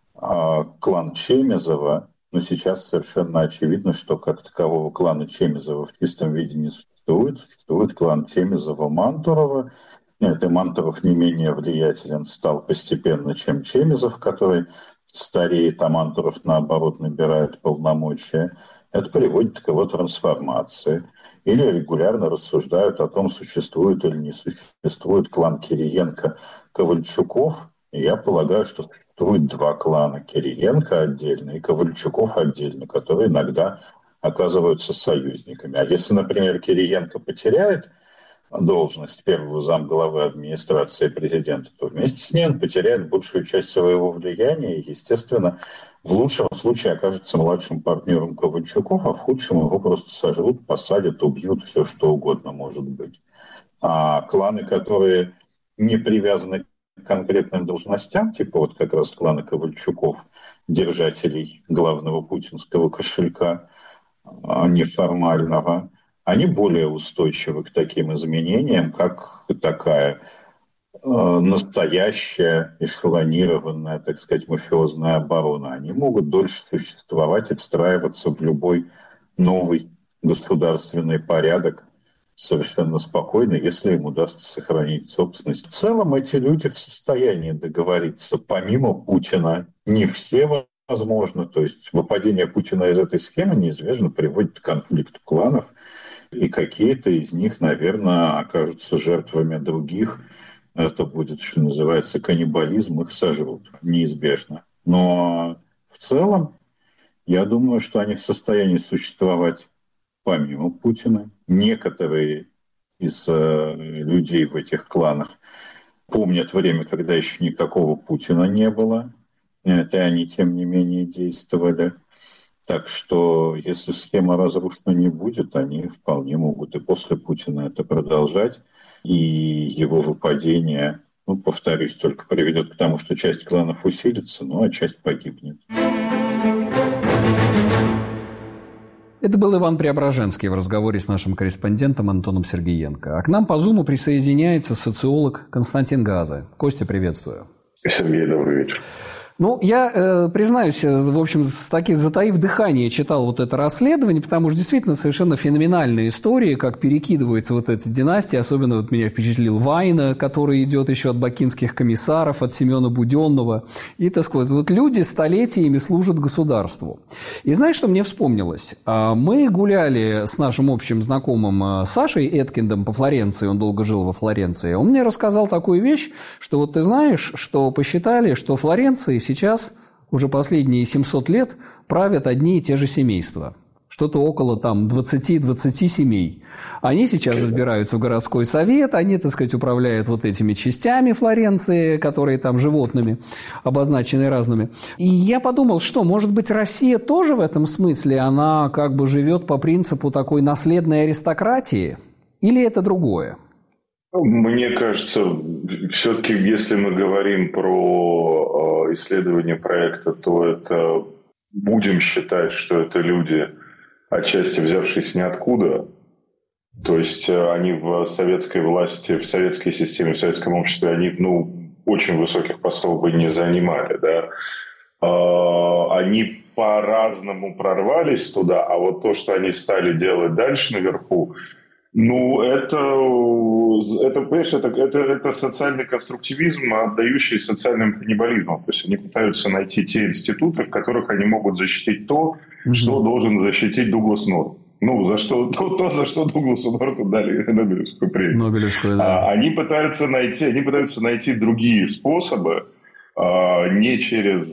клан Чемизова, но сейчас совершенно очевидно, что как такового клана Чемизова в чистом виде не существует. Существует клан Чемизова-Мантурова. Нет, и Мантуров не менее влиятелен стал постепенно, чем Чемизов, который стареет, а Мантуров, наоборот, набирает полномочия. Это приводит к его трансформации. Или регулярно рассуждают о том, существует или не существует клан Кириенко-Ковальчуков. И я полагаю, что существует два клана: Кириенко отдельно и Ковальчуков отдельно, которые иногда оказываются союзниками. А если, например, Кириенко потеряет должность первого замглавы администрации президента, то вместе с ней он потеряет большую часть своего влияния и, естественно, в лучшем случае окажется младшим партнером Ковальчуков, а в худшем его просто сожрут, посадят, убьют, все что угодно может быть. А кланы, которые не привязаны к конкретным должностям, типа вот как раз клана Ковальчуков, держателей главного путинского кошелька, неформального, они более устойчивы к таким изменениям, как такая настоящая, эшелонированная, так сказать, мафиозная оборона. Они могут дольше существовать и встраиваться в любой новый государственный порядок совершенно спокойно, если им удастся сохранить собственность. В целом эти люди в состоянии договориться, помимо Путина. Не все возможно, то есть выпадение Путина из этой схемы неизбежно приводит к конфликту кланов, и какие-то из них, наверное, окажутся жертвами других. Это будет, что называется, каннибализм, их сожрут, неизбежно. Но в целом, я думаю, что они в состоянии существовать помимо Путина. Некоторые из людей в этих кланах помнят время, когда еще никакого Путина не было. И они, тем не менее, действовали. Так что, если схема разрушена не будет, они вполне могут и после Путина это продолжать. И его выпадение, повторюсь, только приведет к тому, что часть кланов усилится, а часть погибнет. Это был Иван Преображенский в разговоре с нашим корреспондентом Антоном Сергеенко. А к нам по Зуму присоединяется социолог Константин Газа. Костя, приветствую. Сергей, добрый вечер. Я признаюсь, в общем, затаив дыхание, читал вот это расследование, потому что действительно совершенно феноменальная история, как перекидывается вот эта династия. Особенно меня впечатлил Вайна, который идет еще от бакинских комиссаров, от Семена Буденного. И, так сказать, вот люди столетиями служат государству. И знаешь, что мне вспомнилось? Мы гуляли с нашим общим знакомым Сашей Эткиндом по Флоренции, он долго жил во Флоренции. Он мне рассказал такую вещь, что вот ты знаешь, что посчитали, что Флоренции сейчас уже последние 700 лет правят одни и те же семейства. Что-то около 20 семей. Они сейчас избираются в городской совет, они, так сказать, управляют вот этими частями Флоренции, которые там животными обозначены разными. И я подумал, что, может быть, Россия тоже в этом смысле, она как бы живет по принципу такой наследной аристократии? Или это другое? Мне кажется, все-таки, если мы говорим про исследование проекта, то это будем считать, что это люди, отчасти взявшиеся ниоткуда. То есть они в советской власти, в советской системе, в советском обществе, они очень высоких постов бы не занимали, да. Они по-разному прорвались туда, а вот то, что они стали делать дальше наверху, это социальный конструктивизм, отдающий социальным каннибализмом. То есть они пытаются найти те институты, в которых они могут защитить то, что должен защитить Дуглас Норт. За что Дугласу Норту дали Нобелевскую премию. Да. Они пытаются найти другие способы, не через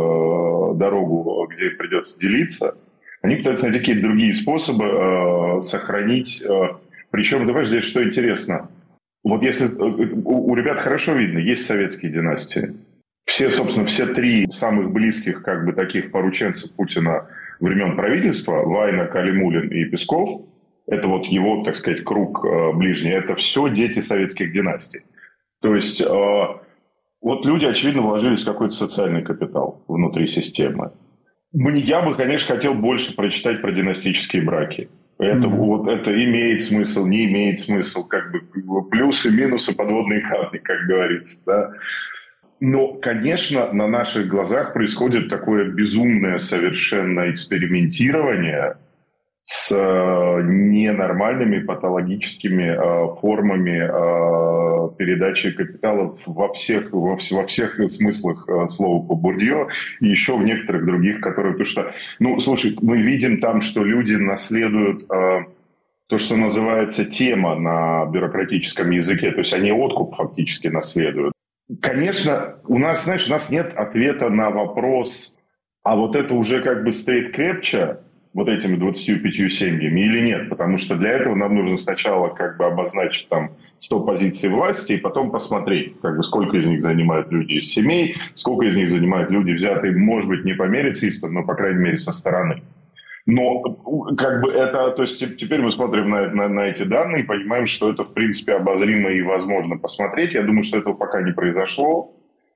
дорогу, где придется делиться. Они пытаются найти какие-то другие способы сохранить. Причем, давай здесь что интересно. Вот если у ребят хорошо видно, есть советские династии. Все три самых близких, таких порученцев Путина времен правительства, Вайна, Калимуллин и Песков, это вот его, так сказать, круг ближний, это все дети советских династий. То есть вот люди, очевидно, вложились в какой-то социальный капитал внутри системы. Я бы, конечно, хотел больше прочитать про династические браки. Это имеет смысл, не имеет смысл, плюсы, минусы, подводные камни, как говорится, да. Но, конечно, на наших глазах происходит такое безумное совершенно экспериментирование с ненормальными патологическими формами передачи капиталов во всех смыслах слова по Бурдье и еще в некоторых других, которые... Потому что, слушай, мы видим там, что люди наследуют то, что называется тема на бюрократическом языке, то есть они откуп фактически наследуют. Конечно, у нас нет ответа на вопрос, а вот это уже state capture вот этими 25 семьями или нет, потому что для этого нам нужно сначала обозначить там 100 позиций власти и потом посмотреть, сколько из них занимают люди из семей, сколько из них занимают люди, взятые, может быть, не по мере цистов, но, по крайней мере, со стороны. Но это, то есть теперь мы смотрим на эти данные и понимаем, что это, в принципе, обозримо и возможно посмотреть. Я думаю, что этого пока не произошло.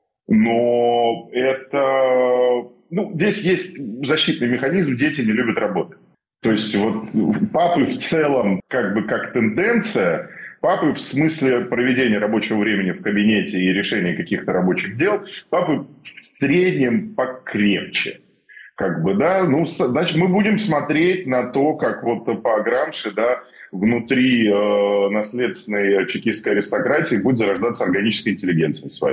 Но это... здесь есть защитный механизм, дети не любят работать. То есть папы в целом, как тенденция, папы в смысле проведения рабочего времени в кабинете и решения каких-то рабочих дел, папы в среднем покрепче. Значит, мы будем смотреть на то, как по Грамши, внутри наследственной чекистской аристократии будет зарождаться органическая интеллигенция своя.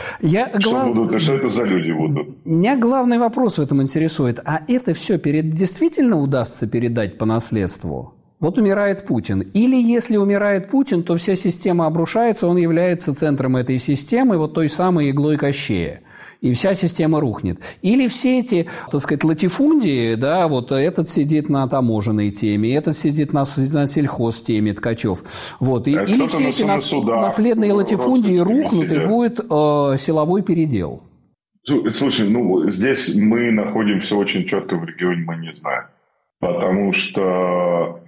Что это за люди будут? Меня главный вопрос в этом интересует. А это все действительно удастся передать по наследству? Вот умирает Путин. Или если умирает Путин, то вся система обрушается, он является центром этой системы, той самой иглой Кощея. И вся система рухнет. Или все эти, латифундии, этот сидит на таможенной теме, этот сидит на сельхозтеме Ткачев. Или все эти наследные латифундии рухнут, и будет силовой передел. Слушай, здесь мы находимся очень четко в регионе, мы не знаем. Потому что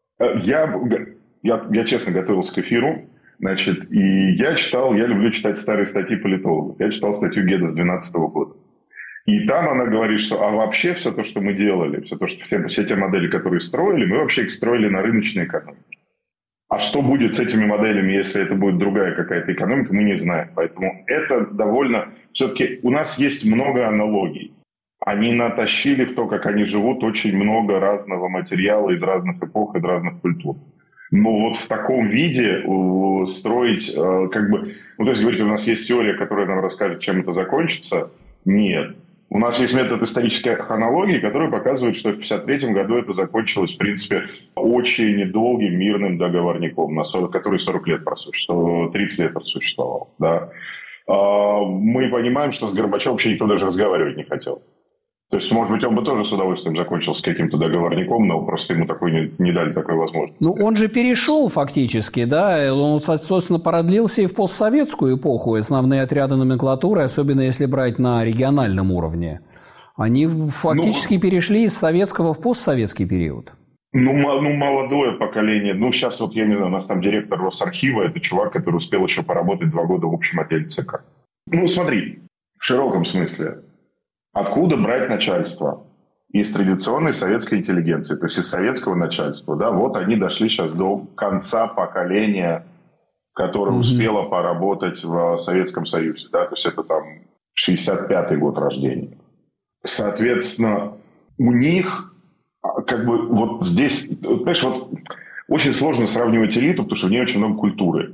я честно готовился к эфиру. И я люблю читать старые статьи политологов. Я читал статью Геда с 2012 года. И там она говорит, что вообще все то, что мы делали, все те модели, которые строили, мы вообще их строили на рыночной экономике. А что будет с этими моделями, если это будет другая какая-то экономика, мы не знаем. Поэтому это довольно... Все-таки у нас есть много аналогий. Они натащили в то, как они живут, очень много разного материала из разных эпох, из разных культур. Но в таком виде строить, то есть говорить, у нас есть теория, которая нам расскажет, чем это закончится. Нет. У нас есть метод исторической хронологии, который показывает, что в 1953 году это закончилось, в принципе, очень недолгим мирным договорником, который 40 лет просуществовал, 30 лет просуществовал. Да. Мы понимаем, что с Горбачевым вообще никто даже разговаривать не хотел. То есть, может быть, он бы тоже с удовольствием закончил с каким-то договорником, но просто ему не дали такой возможности. Он же перешел фактически, он, собственно, продлился и в постсоветскую эпоху. Основные отряды номенклатуры, особенно если брать на региональном уровне, они фактически перешли из советского в постсоветский период. Молодое поколение. Сейчас вот, я не знаю, у нас там директор Росархива, это чувак, который успел еще поработать 2 года в общем отделе ЦК. Смотри, в широком смысле. Откуда брать начальство? Из традиционной советской интеллигенции, то есть из советского начальства. Да? Вот они дошли сейчас до конца поколения, которое успело поработать в Советском Союзе. Да? То есть это там 65-й год рождения. Соответственно, у них как бы вот здесь, понимаешь, вот очень сложно сравнивать элиту, потому что в ней очень много культуры.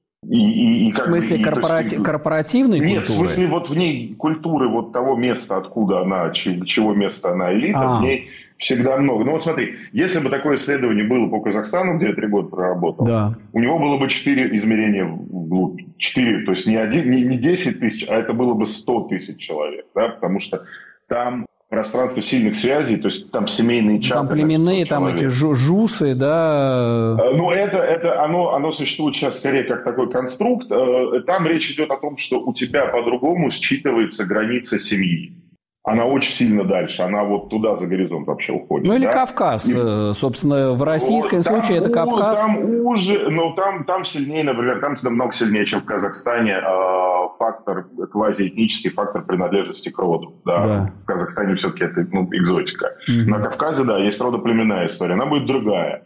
В смысле корпоративной культуры? Нет, в смысле вот в ней культуры вот того места, откуда она, чего места она элита, в ней всегда много. Вот смотри, если бы такое исследование было по Казахстану, где я 3 года проработал, у него было бы 4 измерения вглубь. 4, то есть не 10 тысяч, а это было бы 100 тысяч человек, да, потому что там пространство сильных связей, то есть там семейные чаты. Там племенные, там эти жусы, да. Оно существует сейчас скорее как такой конструкт. Там речь идет о том, что у тебя по-другому считывается граница семьи. Она очень сильно дальше, она вот туда за горизонт вообще уходит. Или Кавказ, собственно, в российском случае это Кавказ. Там уже, там сильнее, например, там намного сильнее, чем в Казахстане, фактор, квазиэтнический фактор принадлежности к роду. Да. В Казахстане все-таки это экзотика. На Кавказе, да, есть родоплеменная история, она будет другая.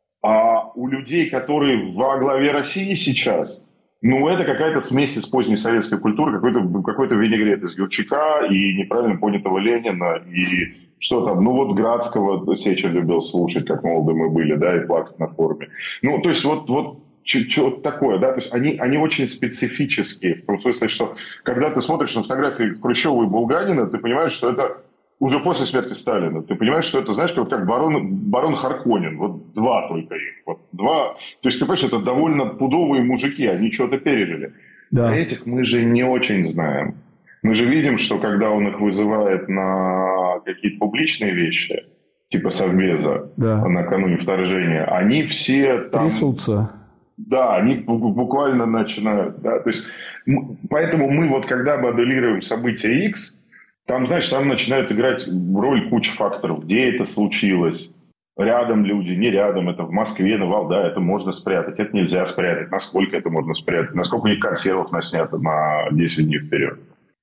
А у людей, которые во главе России сейчас, это какая-то смесь из поздней советской культуры, какой-то винегрет из Юрчака и неправильно понятого Ленина, и что там, Градского Сеча любил слушать, как молоды мы были, да, и плакать на форуме. То есть что-то такое, да, то есть они очень специфические, в том смысле, что когда ты смотришь на фотографии Хрущева и Булганина, ты понимаешь, что это уже после смерти Сталина. Ты понимаешь, что это, знаешь, как барон Харконнен. Вот 2 только их. Вот 2. То есть, ты понимаешь, это довольно пудовые мужики. Они что-то пережили. Да. А этих мы же не очень знаем. Мы же видим, что когда он их вызывает на какие-то публичные вещи, типа Совбеза, накануне вторжения, они все там... Трясутся. Да, они буквально начинают. Да? То есть, поэтому мы вот когда моделируем события X, там, знаешь, там начинают играть роль куча факторов. Где это случилось? Рядом люди, не рядом. Это в Москве, на Валдай. Это можно спрятать, это нельзя спрятать. Насколько это можно спрятать? Насколько у них консервов наснято на 10 дней вперед?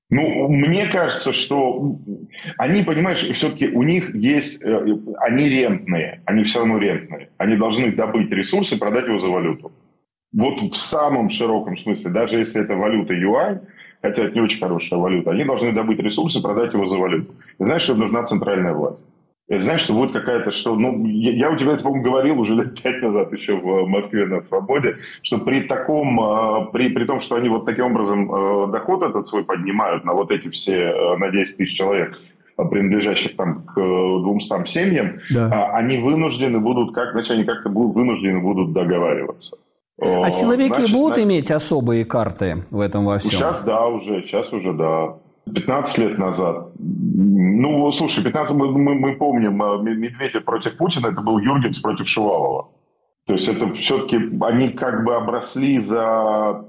Мне кажется, что они, понимаешь, все-таки у них есть... Они рентные. Они все равно рентные. Они должны добыть ресурс и продать его за валюту. Вот в самом широком смысле. Даже если это валюта юань, хотя это не очень хорошая валюта, они должны добыть ресурсы и продать его за валюту. И знаешь, что нужна центральная власть. И знаешь, что будет какая-то, я у тебя это, по-моему, говорил уже лет 5 назад еще в Москве на Свободе, что при том, что они вот таким образом доход этот свой поднимают на вот эти все, на 10 тысяч человек, принадлежащих там к 200 семьям, они вынуждены будут, они как-то вынуждены будут договариваться. А силовики будут иметь особые карты в этом во всем? Сейчас уже, да. 15 лет назад. Слушай, мы помним, Медведев против Путина, это был Юргенс против Шувалова. То есть это все-таки, они как бы обросли за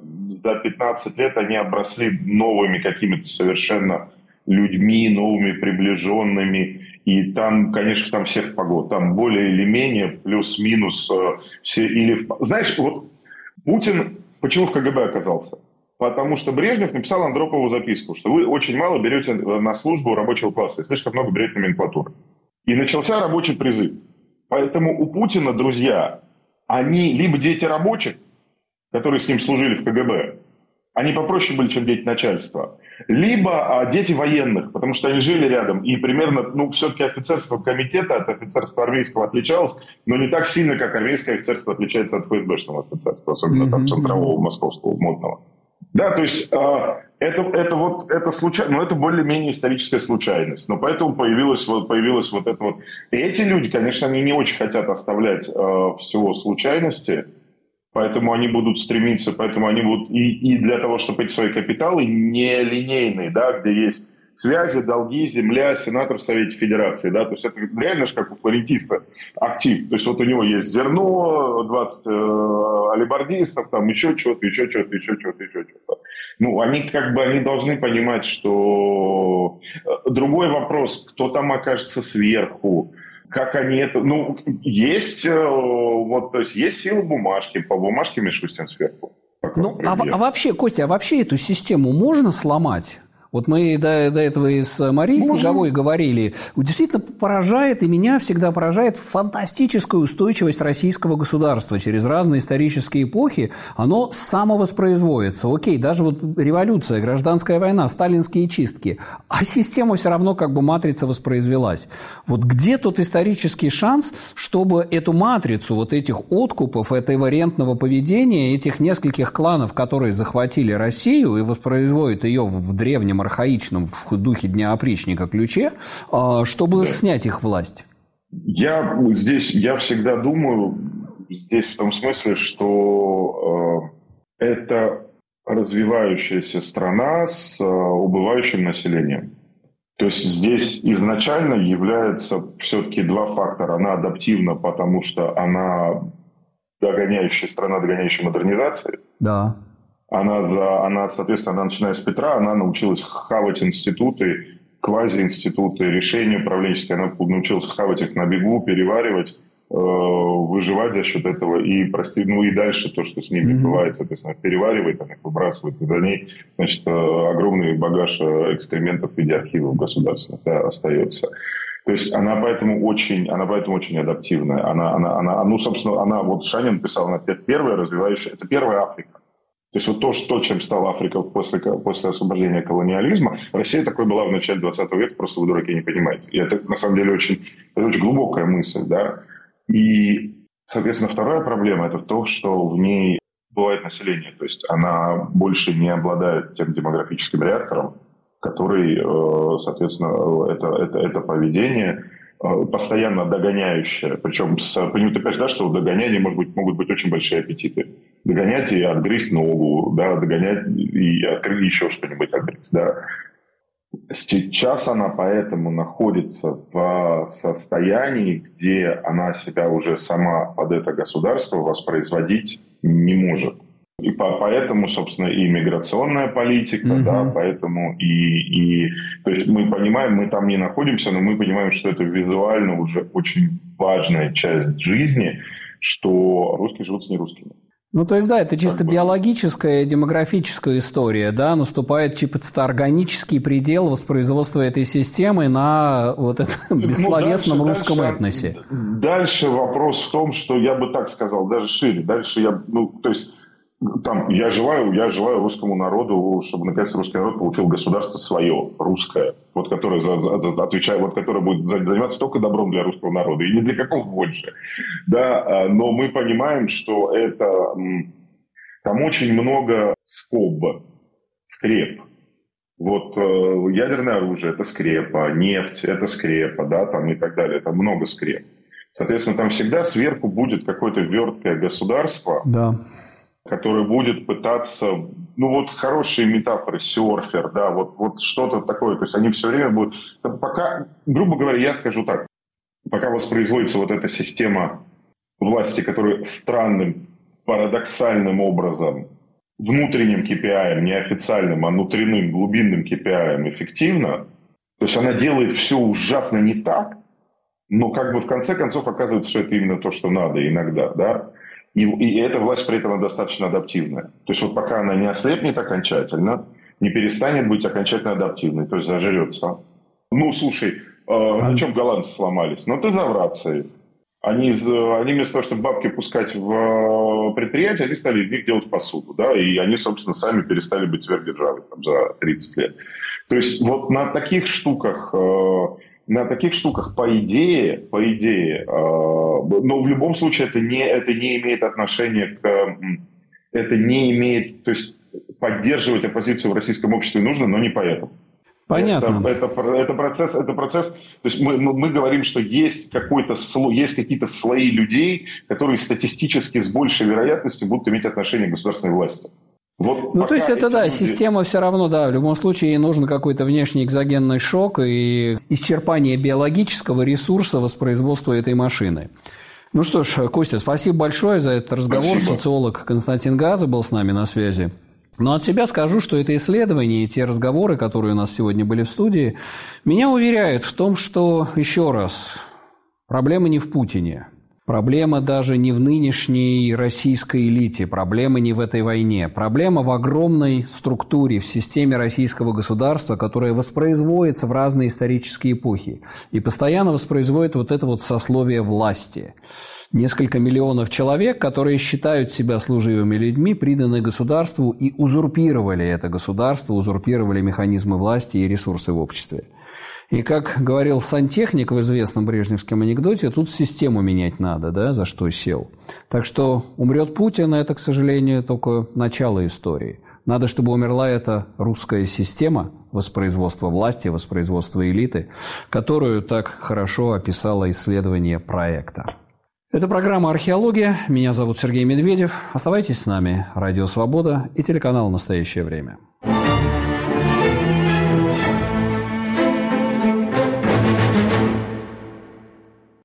15 лет, они обросли новыми какими-то совершенно людьми, новыми приближенными. И там, конечно, там всех погод. Там более или менее, плюс-минус все. Знаешь, вот Путин почему в КГБ оказался? Потому что Брежнев написал Андропову записку, что вы очень мало берете на службу рабочего класса и слишком много берете номенклатуры. И начался рабочий призыв. Поэтому у Путина, друзья, они либо дети рабочих, которые с ним служили в КГБ, они попроще были, чем дети начальства, либо дети военных, потому что они жили рядом. И примерно, все-таки офицерство комитета от офицерства армейского отличалось, но не так сильно, как армейское офицерство отличается от ФСБшного офицерства, особенно там центрового, московского, модного. Да, то есть это случайно, но это более-менее историческая случайность. Но поэтому появилась вот это вот. И эти люди, конечно, они не очень хотят оставлять всего случайности, поэтому они будут стремиться, поэтому они будут и для того, чтобы эти свои капиталы нелинейные, да, где есть связи, долги, земля, сенатор в Совете Федерации, да, то есть это реально же как у флорентиста актив, то есть вот у него есть зерно, 20 алибардистов, там еще что-то. Они должны понимать, что другой вопрос, кто там окажется сверху, Как они это... Ну, есть, вот, то есть есть сила бумажки, по бумажке Мишустин сверху. Ну, вообще, Костя, вообще эту систему можно сломать? Вот мы до этого и с Марией Снеговой говорили. Действительно поражает, и меня всегда поражает фантастическая устойчивость российского государства. Через разные исторические эпохи оно самовоспроизводится. Окей, даже вот революция, гражданская война, сталинские чистки. А система все равно как бы матрица воспроизвелась. Вот где тот исторический шанс, чтобы эту матрицу вот этих откупов, этого рентного поведения, этих нескольких кланов, которые захватили Россию и воспроизводят ее в древнем архаичном в духе Дня опричника ключе, чтобы снять их власть? Я всегда думаю здесь в том смысле, что это развивающаяся страна с убывающим населением. То есть здесь изначально является все-таки два фактора. Она адаптивна, потому что она догоняющая страна, догоняющая модернизации. Да. Она, соответственно, она, начиная с Петра, она научилась хавать институты, квазиинституты, решения управленческие. Она научилась хавать их на бегу, переваривать, выживать за счет этого и, и дальше то, что с ними бывает, соответственно, переваривает, она их выбрасывает. И за ней, значит, огромный багаж экскрементов в виде архивов государственных остается. То есть она поэтому очень адаптивная. Вот Шанин писал, она первая развивающая, это первая Африка. То есть вот то, чем стала Африка после освобождения колониализма, Россия такой была в начале 20 века, просто вы, дураки, не понимаете. И это, на самом деле, очень глубокая мысль, да. И, соответственно, вторая проблема – это то, что в ней бывает население. То есть она больше не обладает тем демографическим реактором, который, соответственно, это поведение постоянно догоняющее. Причем, ты понимаешь, да, что у догоняния могут быть очень большие аппетиты. Догонять и отгрызть ногу, да, догонять и открыть еще что-нибудь отгрызть, да. Сейчас она поэтому находится в состоянии, где она себя уже сама под это государство воспроизводить не может. И поэтому, собственно, и миграционная политика, да, поэтому то есть мы понимаем, мы там не находимся, но мы понимаем, что это визуально уже очень важная часть жизни, что русские живут с нерусскими. Ну, то есть, да, это чисто биологическая, демографическая история, да, наступает чисто органический предел воспроизводства этой системы на вот этом бессловесном русском этносе. Дальше вопрос в том, что я бы так сказал, даже шире. Дальше я желаю русскому народу, чтобы наконец русский народ получил государство свое, русское, вот которое которое будет заниматься только добром для русского народа, и не для какого больше. Да, но мы понимаем, что там очень много скреп. Вот ядерное оружие – это скрепа, нефть – это скрепа, да, там и так далее, это много скреп. Соответственно, там всегда сверху будет какое-то верткое государство, да, который будет пытаться, хорошие метафоры, серфер, да, вот что-то такое, то есть они все время будут, пока, грубо говоря, я скажу так, пока воспроизводится вот эта система власти, которая странным, парадоксальным образом, внутренним KPI, не официальным, а внутренним, глубинным KPI эффективно, то есть она делает все ужасно не так, но как бы в конце концов оказывается, что это именно то, что надо иногда, да. И эта власть при этом достаточно адаптивная. То есть вот пока она не ослепнет окончательно, не перестанет быть окончательно адаптивной, то есть зажрется. Слушай, на чем голландцы сломались? Тезаврации. Они вместо того, чтобы бабки пускать в предприятия, они стали из них делать посуду. Да? И они, собственно, сами перестали быть сверхдержавой за 30 лет. То есть вот на таких штуках, по идее, но в любом случае это не имеет отношения то есть поддерживать оппозицию в российском обществе нужно, но не поэтому. Понятно. Это процесс, то есть мы говорим, что есть какие-то слои людей, которые статистически с большей вероятностью будут иметь отношение к государственной власти. То есть это, да, система все равно, да, в любом случае ей нужен какой-то внешний экзогенный шок и исчерпание биологического ресурса воспроизводства этой машины. Ну что ж, Костя, спасибо большое за этот разговор. Спасибо. Социолог Константин Газа был с нами на связи. Но от себя скажу, что это исследование и те разговоры, которые у нас сегодня были в студии, меня уверяют в том, что, еще раз, Проблема не в Путине. Проблема даже не в нынешней российской элите, проблема не в этой войне. Проблема в огромной структуре, в системе российского государства, которая воспроизводится в разные исторические эпохи и постоянно воспроизводит вот это вот сословие власти. Несколько миллионов человек, которые считают себя служивыми людьми, приданы государству и узурпировали это государство, узурпировали механизмы власти и ресурсы в обществе. И, как говорил сантехник в известном брежневском анекдоте, тут систему менять надо, да, за что сел. Так что умрет Путин, это, к сожалению, только начало истории. Надо, чтобы умерла эта русская система воспроизводства власти, воспроизводства элиты, которую так хорошо описало исследование проекта. Это программа «Археология». Меня зовут Сергей Медведев. Оставайтесь с нами. Радио «Свобода» и телеканал «Настоящее время».